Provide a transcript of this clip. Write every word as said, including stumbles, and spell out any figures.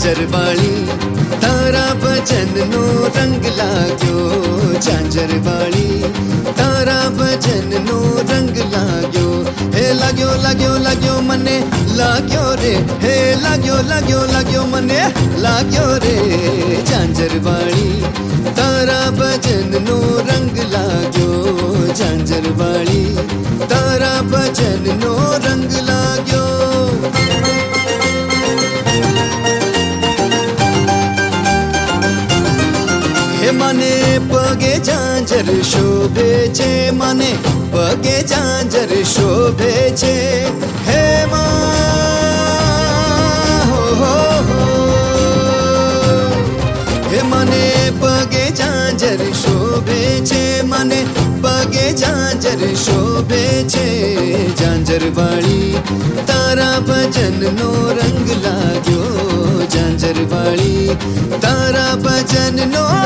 ઝાંઝરવાળી તારા ભજનનો રંગ લાગ્યો ઝાંઝરવાળી તારા ભજનનો રંગ લાગ્યો હે લાગ્યો લાગ્યો લાગ્યો મને લાગ્યો રે હે લાગ્યો લાગ્યો લાગ્યો મને લાગ્યો રે ઝાંઝરવાળી તારા ભજનનો રંગ લાગ્યો ઝાંઝરવાળી તારા ભજનનો રંગ લાગ્યો હે મને પગે ઝાંઝર શોભે છે મને પગે ઝાંઝર શોભે છે હે માં હો હો હો હે મને પગે ઝાંઝર શોભે છે મને પગે ઝાંઝર શોભે છે ઝાંઝરવાળી તારા ભજનનો રંગ લાગ્યો ઝાંઝરવાળી તારા ભજનનો